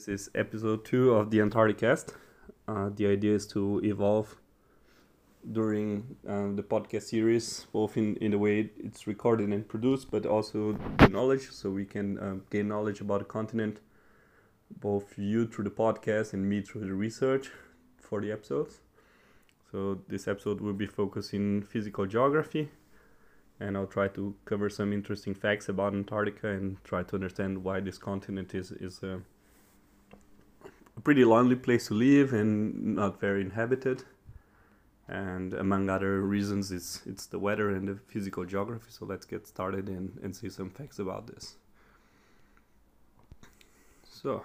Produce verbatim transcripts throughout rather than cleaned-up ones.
This is episode two of the Antarcticast. Uh, the idea is to evolve during um, the podcast series, both in, in the way it's recorded and produced, but also the knowledge, so we can um, gain knowledge about the continent, both you through the podcast and me through the research for the episodes. So this episode will be focusing physical geography, and I'll try to cover some interesting facts about Antarctica and try to understand why this continent is is a, a pretty lonely place to live and not very inhabited. And among other reasons, it's it's the weather and the physical geography. So let's get started and, and see some facts about this. So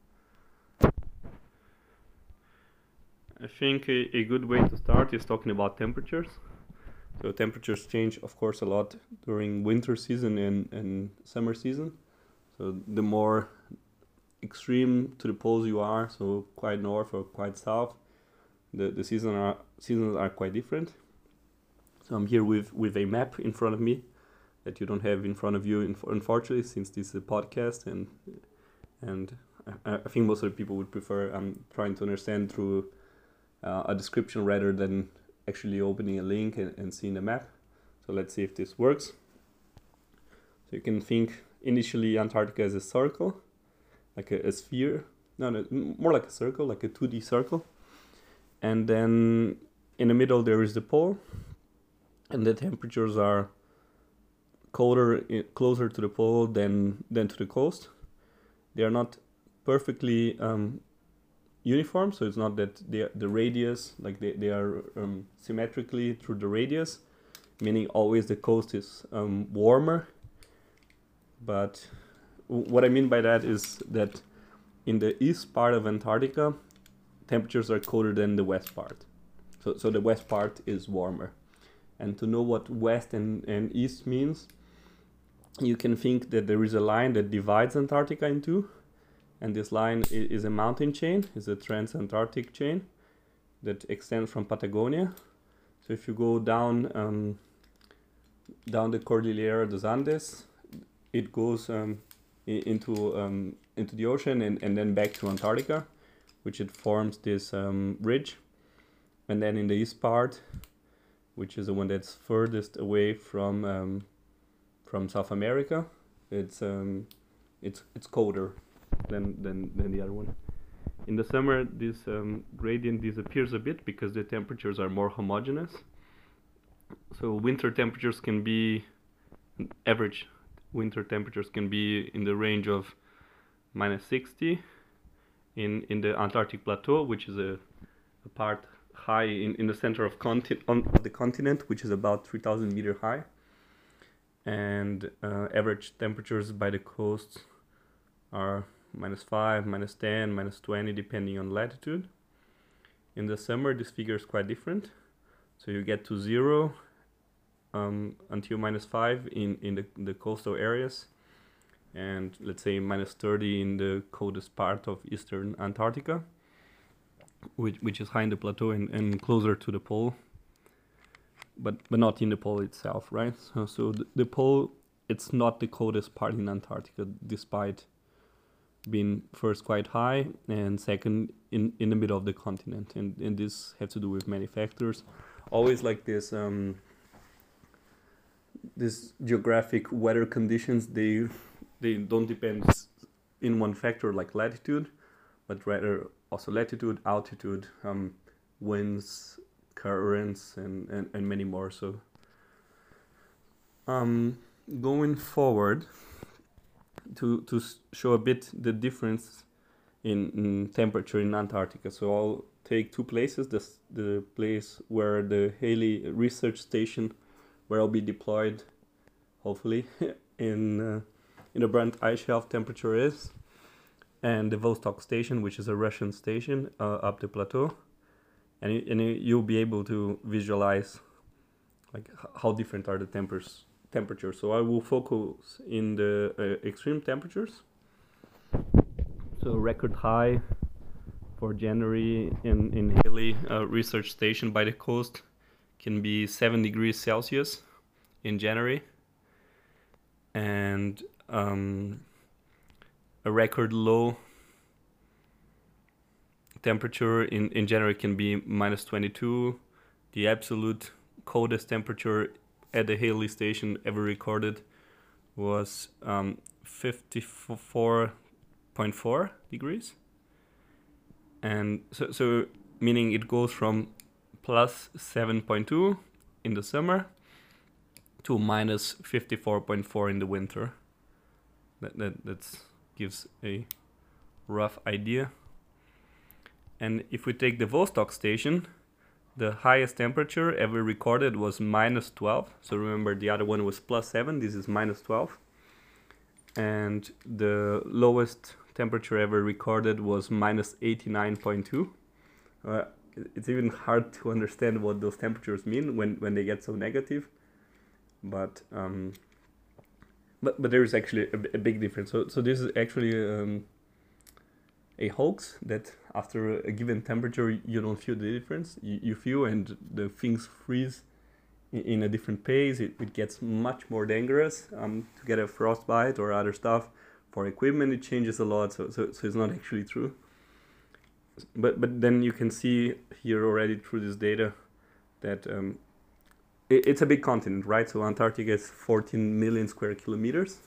I think a, a good way to start is talking about temperatures. So temperatures change, of course, a lot during winter season and, and summer season. So the more extreme to the poles you are, so quite north or quite south, the, the season are, seasons are quite different. So I'm here with, with a map in front of me that you don't have in front of you, unfortunately, since this is a podcast. And and I, I think most of the people would prefer um, trying to understand through uh, a description rather than actually opening a link and, and seeing the map. So let's see if this works. So you can think initially Antarctica as a circle, like a, a sphere. No, no, more like a circle, like a two D circle. And then in the middle there is the pole, and the temperatures are colder, closer to the pole than, than to the coast. They are not perfectly um, uniform, so it's not that the the radius, like they, they are um, symmetrically through the radius, meaning always the coast is um, warmer. But w- what I mean by that is that in the east part of Antarctica, temperatures are colder than the west part. So so the west part is warmer. And to know what west and, and east means, you can think that there is a line that divides Antarctica in two. And this line is a mountain chain, is a trans-Antarctic chain that extends from Patagonia. So if you go down um, down the Cordillera dos Andes, it goes um, I- into um, into the ocean and, and then back to Antarctica, which it forms this um, ridge. And then in the east part, which is the one that's furthest away from um, from South America, it's um, it's it's colder than, than, than the other one. In the summer, this um, gradient disappears a bit because the temperatures are more homogeneous. So winter temperatures can be, average winter temperatures can be in the range of minus sixty in, in the Antarctic Plateau, which is a, a part high in, in the center of, conti- on, of the continent, which is about three thousand meter high. And uh, average temperatures by the coasts are minus five, minus ten, minus twenty, depending on latitude. In the summer, this figure is quite different. So you get to zero um, until minus five in, in the, the coastal areas, and let's say minus thirty in the coldest part of eastern Antarctica, which which is high in the plateau and, and closer to the pole, but but not in the pole itself, right? So, so the, the pole, it's not the coldest part in Antarctica, despite being first quite high and second in, in the middle of the continent, and, and this has to do with many factors. Always like this um, this geographic weather conditions, they they don't depend in one factor like latitude, but rather also latitude, altitude, um, winds, currents, and, and, and many more. So um, going forward, to to show a bit the difference in, in temperature in Antarctica. So I'll take two places, this, the place where the Halley research station, where I'll be deployed, hopefully, in uh, in the Barents ice shelf temperature is, and the Vostok station, which is a Russian station uh, up the plateau. And, y- and y- you'll be able to visualize like h- how different are the tempers temperature. So I will focus in the uh, extreme temperatures. So record high for January in, in Halley uh, research station by the coast can be seven degrees Celsius in January. And um, a record low temperature in, in January can be minus twenty-two. The absolute coldest temperature at the Haley station ever recorded was um, fifty-four point four degrees. And so, so meaning it goes from plus seven point two in the summer to minus fifty-four point four in the winter. That that that's gives a rough idea. And if we take the Vostok station, the highest temperature ever recorded was minus twelve. So remember, the other one was plus seven. This is minus twelve. And the lowest temperature ever recorded was minus eighty-nine point two. Uh, it's even hard to understand what those temperatures mean when, when they get so negative. But um, but but there is actually a, a big difference. So so this is actually um, a hoax that after a given temperature you don't feel the difference. You, you feel and the things freeze in, in a different pace. It, it gets much more dangerous um, to get a frostbite or other stuff. For equipment it changes a lot, so, so, so it's not actually true. But but then you can see here already through this data that um, it, it's a big continent, right? So Antarctica is fourteen million square kilometers.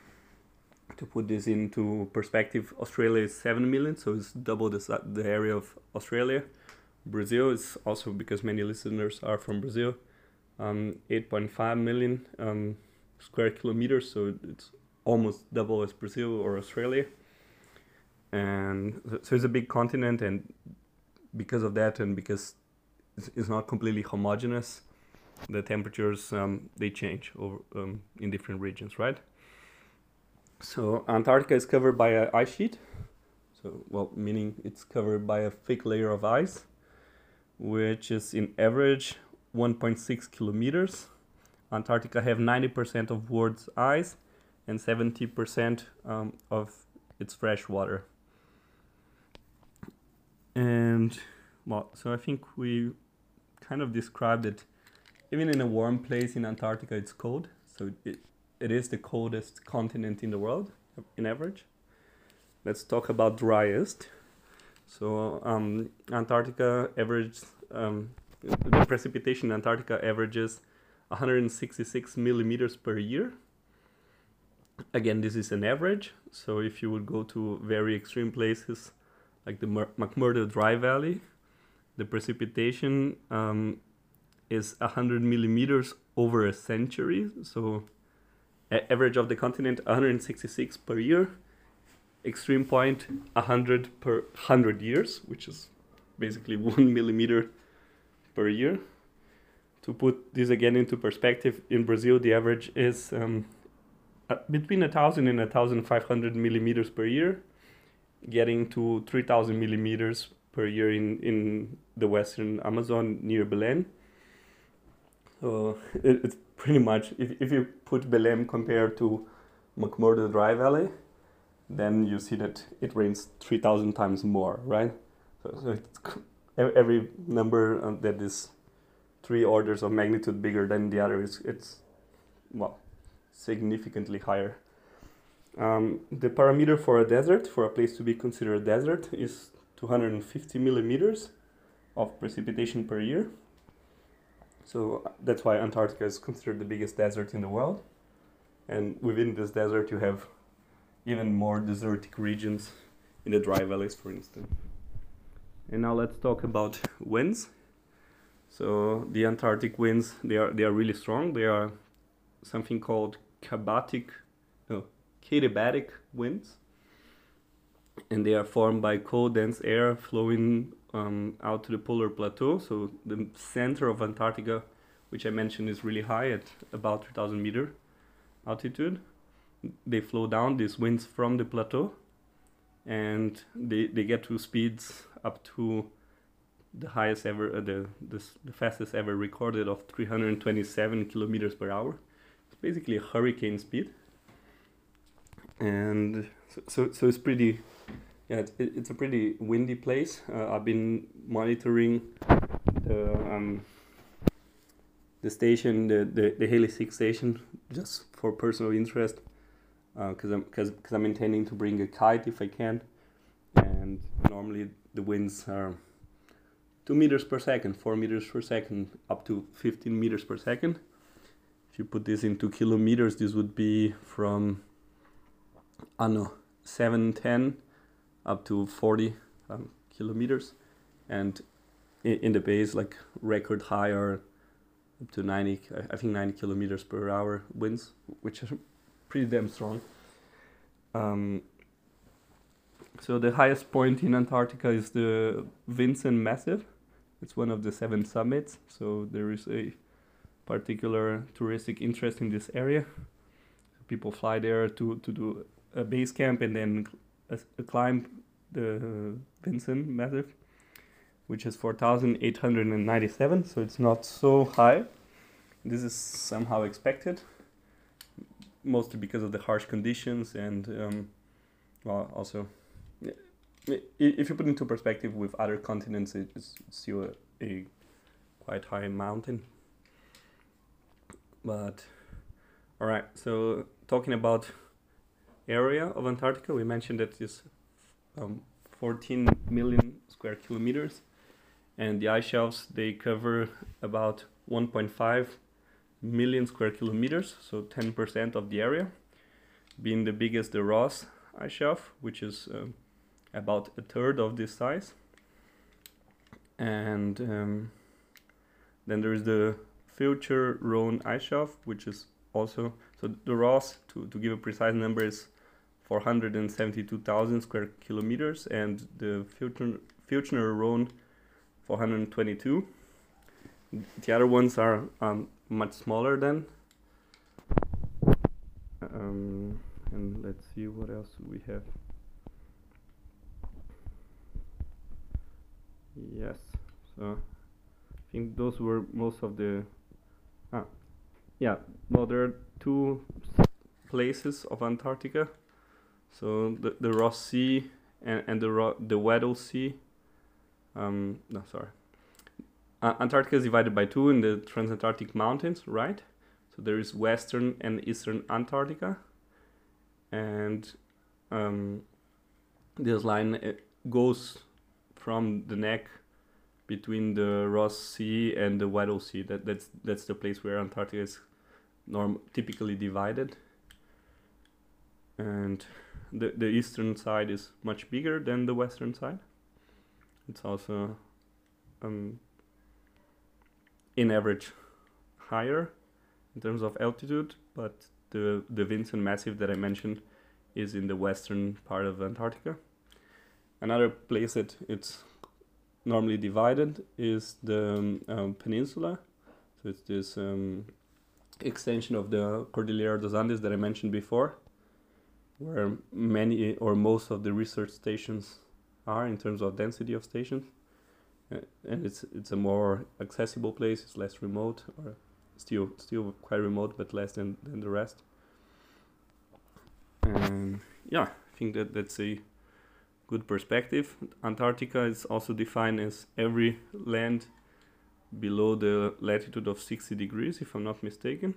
To put this into perspective, Australia is seven million, so it's double the, the area of Australia. Brazil is also, because many listeners are from Brazil, um, eight point five million um, square kilometers, so it's almost double as Brazil or Australia. And so it's a big continent, and because of that, and because it's not completely homogeneous, the temperatures, um, they change over um, in different regions, right? So Antarctica is covered by an ice sheet, so well, meaning it's covered by a thick layer of ice, which is in average one point six kilometers. Antarctica have ninety percent of world's ice and seventy percent um, of its fresh water. And well, so I think we kind of described it. Even in a warm place in Antarctica, it's cold. So it, it is the coldest continent in the world, in average. Let's talk about driest. So um, Antarctica averages, um, the precipitation in Antarctica averages one hundred sixty-six millimeters per year. Again, this is an average. So if you would go to very extreme places like the Mur- McMurdo Dry Valley, the precipitation um, is one hundred millimeters over a century. So a- average of the continent, one hundred sixty-six per year. Extreme point, one hundred per one hundred years, which is basically one millimeter per year. To put this again into perspective, in Brazil the average is um, uh, between one thousand and one thousand five hundred millimeters per year, getting to three thousand millimeters per year in, in the western Amazon near Belém. So it, it's pretty much, if, if you put Belém compared to McMurdo Dry Valley, then you see that it rains three thousand times more, right? So, so it's, every number uh, that is three orders of magnitude bigger than the other is, it's, well, significantly higher. Um, the parameter for a desert, for a place to be considered a desert, is two hundred fifty millimeters of precipitation per year. So that's why Antarctica is considered the biggest desert in the world. And within this desert you have even more desertic regions in the dry valleys, for instance. And now let's talk about winds. So the Antarctic winds, they are they are really strong. They are something called kabatic, no, kadibatic winds, and they are formed by cold, dense air flowing um, out to the polar plateau. So the center of Antarctica, which I mentioned, is really high at about three thousand meter altitude. They flow down these winds from the plateau, and they, they get to speeds up to the highest ever, uh, the, the the fastest ever recorded of three hundred twenty-seven kilometers per hour. It's basically a hurricane speed, and so so, so it's pretty, yeah, it, it's a pretty windy place. Uh, I've been monitoring the um, the station, the the, the Haley six station, just for personal interest. Because uh, I'm because I'm intending to bring a kite if I can, and normally normally the winds are two meters per second, four meters per second, up to fifteen meters per second. If you put this into kilometers, this would be from, I don't know, seven, ten up to forty um, kilometers. And in, in the bays, like record high are up to ninety, I think ninety kilometers per hour winds, which are pretty damn strong. Um, so the highest point in Antarctica is the Vinson Massif. It's one of the seven summits, so there is a particular touristic interest in this area. People fly there to, to do a base camp and then a, a climb the Vinson Massif, which is four thousand eight hundred ninety-seven, so it's not so high. This is somehow expected, mostly because of the harsh conditions and, um, well, also, if you put it into perspective with other continents, it's still a, a quite high mountain. But, alright, so talking about area of Antarctica, we mentioned that it's um, fourteen million square kilometers, and the ice shelves, they cover about one point five million square kilometers, so ten percent of the area, being the biggest the Ross ice shelf, which is um, about a third of this size. And um, then there is the Future Rhone ice shelf, which is also, so the Ross, to, to give a precise number, is four hundred seventy-two thousand square kilometers, and the Future, Future Rhone four hundred twenty-two. The other ones are um, much smaller than. Um, and let's see what else we have. Yes, so I think those were most of the. Ah, yeah. Well, there are two places of Antarctica. So the the Ross Sea and and the Ro the Weddell Sea. Um, no, sorry. Uh, Antarctica is divided by two in the Transantarctic Mountains, right? So there is Western and Eastern Antarctica, and um, this line uh, goes from the neck between the Ross Sea and the Weddell Sea. That that's that's the place where Antarctica is norm typically divided, and the the eastern side is much bigger than the western side. It's also um, in average higher in terms of altitude, but the the Vinson Massif that I mentioned is in the western part of Antarctica. Another place that it's normally divided is the um, um, peninsula. So it's this um, extension of the Cordillera dos Andes that I mentioned before, where many or most of the research stations are in terms of density of stations. Uh, and it's it's a more accessible place. It's less remote, or still still quite remote, but less than, than the rest. And yeah, I think that that's a good perspective. Antarctica is also defined as every land below the latitude of sixty degrees, if I'm not mistaken.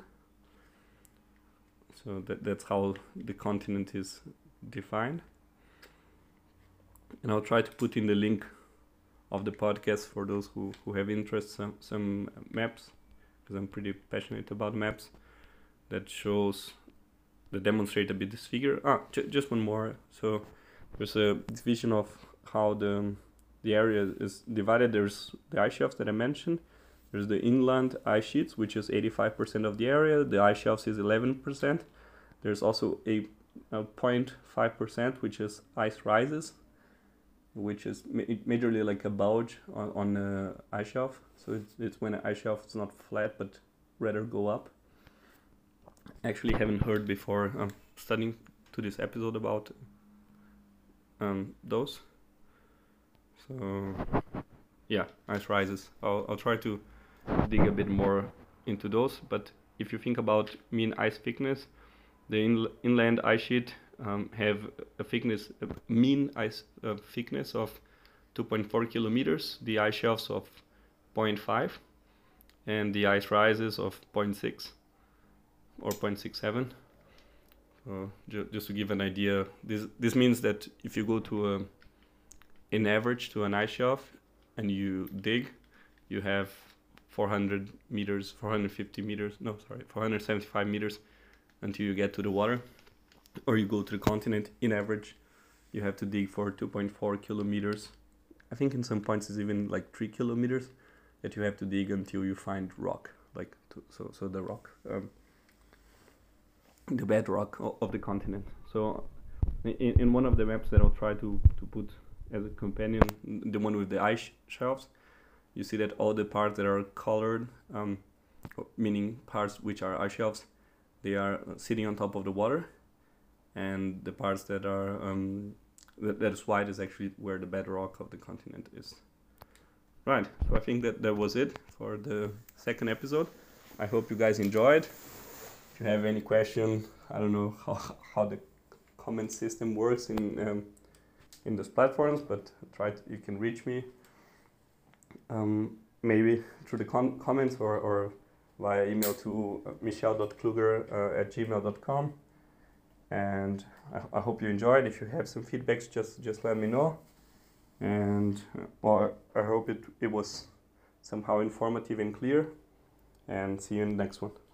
So that that's how the continent is defined. And I'll try to put in the link of the podcast for those who, who have interest, some, some maps, because I'm pretty passionate about maps, that shows, that demonstrate a bit this figure. Ah, j just one more. So there's a division of how the, the area is divided. There's the ice shelves that I mentioned. There's the inland ice sheets, which is eighty-five percent of the area. The ice shelves is eleven percent. There's also a, a zero point five percent, which is ice rises, which is ma majorly like a bulge on, on the ice shelf. So it's, it's when an ice shelf is not flat, but rather go up. Actually haven't heard before um, studying to this episode about um, those. So yeah, ice rises. I'll, I'll try to dig a bit more into those. But if you think about mean ice thickness, the in inland ice sheet um, have a thickness, a mean ice uh, thickness of two point four kilometers, the ice shelves of zero point five, and the ice rises of zero point six or zero point six seven. So ju just to give an idea, this this means that if you go to a in average to an ice shelf and you dig, you have four hundred meters, four hundred fifty meters, no, sorry, four hundred seventy-five meters until you get to the water. Or you go to the continent, in average, you have to dig for two point four kilometers. I think in some points it's even like three kilometers that you have to dig until you find rock, like to, so so the rock, um, the bedrock o- of the continent. So in, in one of the maps that I'll try to, to put as a companion, the one with the ice shelves, you see that all the parts that are colored, um, meaning parts which are ice shelves, they are sitting on top of the water, and the parts that are um, that, that is white is actually where the bedrock of the continent is. Right, so I think that that was it for the second episode. I hope you guys enjoyed. If you have any question, I don't know how, how the comment system works in um, in those platforms, but try to, you can reach me um, maybe through the con- comments or, or via email to michel dot kluger uh, at gmail dot com. And I, I hope you enjoyed. If you have some feedbacks, just just let me know. And uh, well, I hope it, it was somehow informative and clear. And see you in the next one.